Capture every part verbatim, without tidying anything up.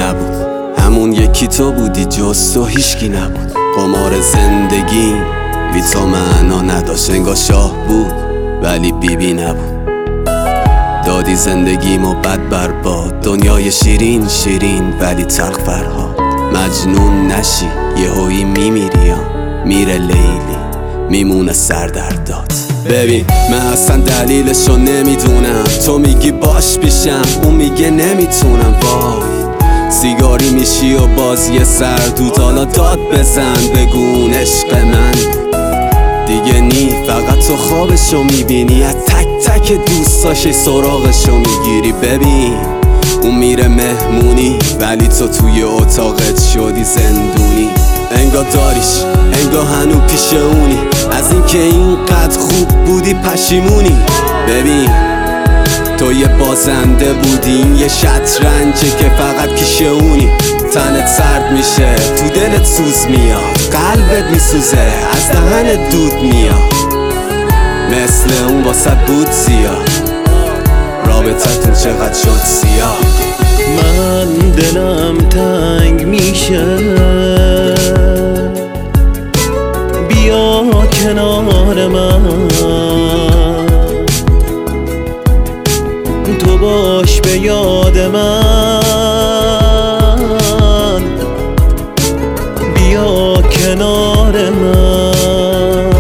نبود، همون یکی تو بودی، جز تو هیچکی نبود. قمار زندگی بی تو معنا نداشت، انگار شاه بود ولی بیبی بی نبود. دادی زندگیمو بد برباد، دنیای شیرین شیرین ولی تلخ فرهاد. مجنون نشی یهویی میمیری، میره لیلی میمونه سردردات. ببین من اصلا دلیلشو نمیدونم، تو میگی باش پیشم، اون میگه نمیتونم. وای سیگاری میشی و بازی سردود، حالا داد بزن بگون عشق من دیگه نی. فقط تو خوابشو میبینی، از تک تک دوستاش سراغشو میگیری. ببین اون میره مهمونی ولی تو توی اتاقت شدی زندونی. انگار داریش انگار هنو پیش اونی، از اینکه اینقدر خوب بودی پشیمونی. ببین تو یه بازنده بودی، این یه شطرنجه که فقط پیش اونی. تنت سرد میشه، تو دلت سوز میاد، قلبت میسوزه، از دهنت دود میاد. مثل اون واسه بود زیاد، رابطتون چقدر شد سیاه. من دلم تنگ میشه، بیا کنار من، تو باش به یاد من، بیا کنار من.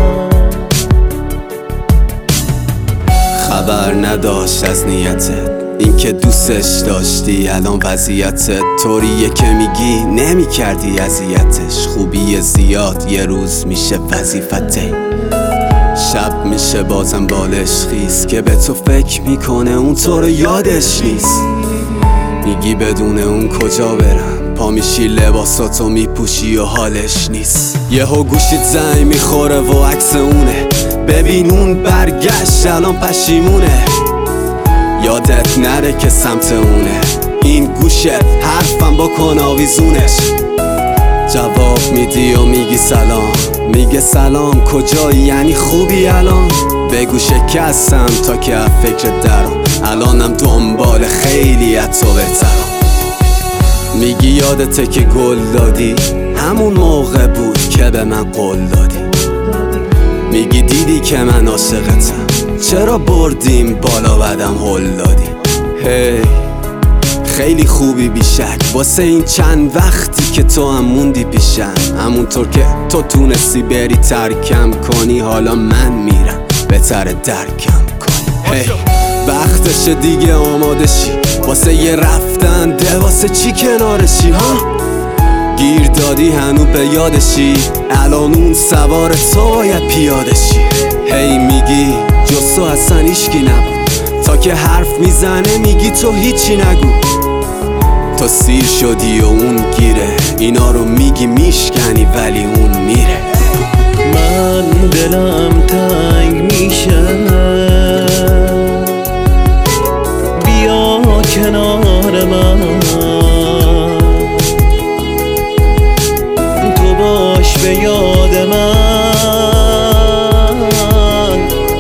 خبر نداشت از نیتت، این که دوستش داشتی الان وضعیتت طوریه که میگی نمی کردی اذیتش. خوبی زیاد یه روز میشه وظیفته، شب میشه بازم بالش خیز که به تو فکر میکنه اون تو رو یادش نیست. میگی بدون اون کجا برم، پا میشی لباساتو میپوشی و حالش نیست. یهو گوشیت زنگ میخوره و عکس اونه، ببین اون برگشت الان پشیمونه. یادت نره که سمت اونه، این گوشت حرفم بکن آویزونش. جواب میدی و میگی سلام، میگه سلام کجایی یعنی خوبی الان. بگو شکستم تا که از فکر درام، الانم دنبال خیلی از تو بهترم. میگی یادته که گل دادی، همون موقع بود که به من قول دادی. میگی دیدی که من عاشقتم، چرا بردیم بالا بعدم هل دادی. هی خیلی خوبی بیشک، واسه این چند وقتی که تو هم موندی پیشم. همونطور که تو تونستی بری ترکم کنی، حالا من میرم بهتره درکم کنی. هی وقتشه دیگه آماده شی، واسه یه رفتن ده واسه چی کنارشی ها. گیر دادی هنو به یادشی، الان اون سوار تو باید پیاده شی. هی میگی جز تو اصلا هیچکی نبود، تا که حرف میزنه میگی تو هیچی نگو. تو سیر شدی و اون گیره، اینا رو میگی میشکنی ولی اون میره. من دلم تنگ میشه، بیا کنار من، تو باش به یاد من،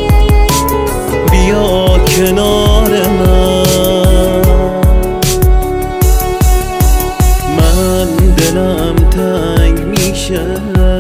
بیا کنار من. من دلم تنگ میشه،